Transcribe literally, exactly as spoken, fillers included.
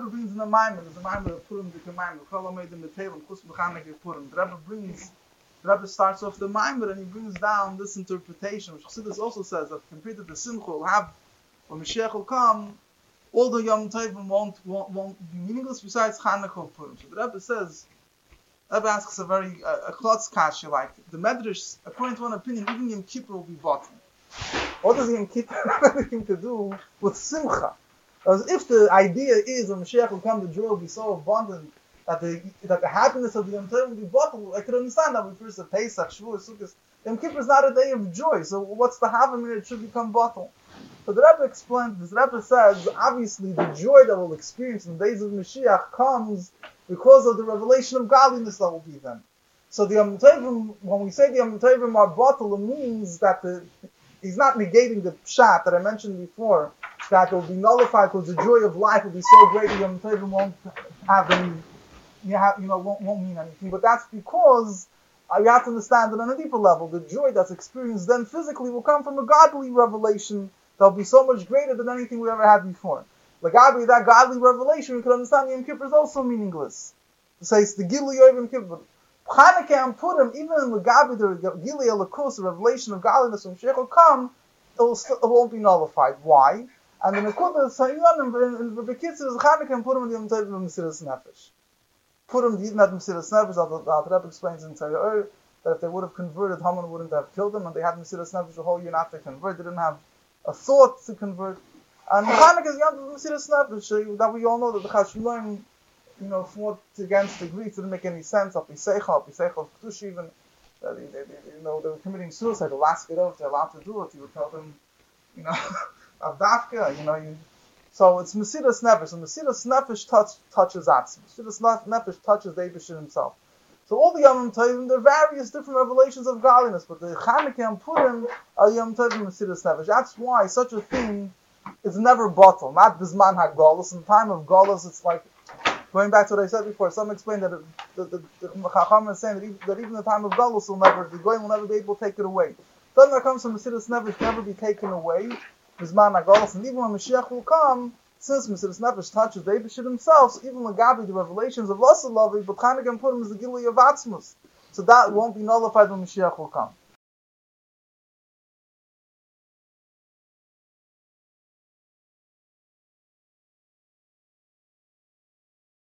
Rebbe brings in the Maimon, there's a Maimon of Purim, the Maimon, Kol made in the Telem, Chus B'Chaneke Purim. The Rebbe brings, the Rebbe starts off the Maimon and he brings down this interpretation, which Chassidus also says that compared to the Simcha, will have, when Mashiach will come, all the Yom Tovim won't, won't, won't be meaningless besides Chanukah or Purim. So the Rebbe says, the Rebbe asks a very, uh, a klotz kasha, like, the Medrash, according to one opinion, even Yom Kippur will be bottom. What does Yom Kippur have anything to do with Simcha? As if the idea is when Mashiach will come, the joy will be so abundant that the that the happiness of the Yom Tov will be bottled. I could understand that when first the Pesach, Shavuot, Sukkot. Yom Kippur is not a day of joy, so what's the Havamir? It should become bottled. So the Rebbe explains, this Rebbe says, obviously the joy that we'll experience in the days of Mashiach comes because of the revelation of godliness that will be then. So the Yom Tovim, when we say the Yom Tovim are bottled, it means that the he's not negating the pshat that I mentioned before, that it will be nullified because the joy of life will be so great that Yom Tovim won't have any, you, have, you know, won't, won't mean anything. But that's because uh, you have to understand that on a deeper level, the joy that's experienced then physically will come from a godly revelation that will be so much greater than anything we ever had before. Like, obviously, that godly revelation, we can understand Yom Kippur is also meaningless. To say it's the Gilui of Yom Kippur. Chanukah and Purim, even in the Gabi, the Gilui Elokus, the revelation of godliness when Mashiach will come, it, will still, it won't be nullified. Why? And the Nekuda Sayyid in the Bekitzer is Chanukah and Purim in the Yom Tov of Mesiras Nefesh. Purim didn't have Mesiras Nefesh. The Rebbe explains in Torah that if they would have converted, Haman wouldn't have killed them, and they had Mesiras Nefesh the whole year not to convert. They didn't have a thought to convert. And Chanukah is Yom Tov of Mesiras Nefesh that we all know that the Chashmonaim, you know, fought against the Greeks. It didn't make any sense. Apiseicha, Apiseicha of Kedush even. Uh, they, they, they, you know, they were committing suicide. The last get off, they're allowed to do it. You would tell them, you know, Avdafka, you know. You, so it's Mesiras Nefesh. And Mesiras Nefesh touch, touches Atzim. Mesiras Nefesh touches the Eibusher himself. So all the Yom Tovim, there are various different revelations of godliness, but the Chanukah and Purim are Yom Tovim Mesiras Nefesh. That's why such a thing is never bottled. Not Bisman HaGolus. In the time of Golus, it's like, going back to what I said before, some explain that the, the, the, the Chacham is saying that even, that even the time of Galus will never, the Goyim will never be able to take it away. Something that comes from Mesiras Nefesh can never be taken away, Bisman HaGolus, and even when Mashiach will come, since Mesiras Nefesh touches the Eibusher himself, so even Lagabi, the revelations of Lasalavi, but Chanukah and Purim is the Gilui of Atzmus. So that won't be nullified when Mashiach will come.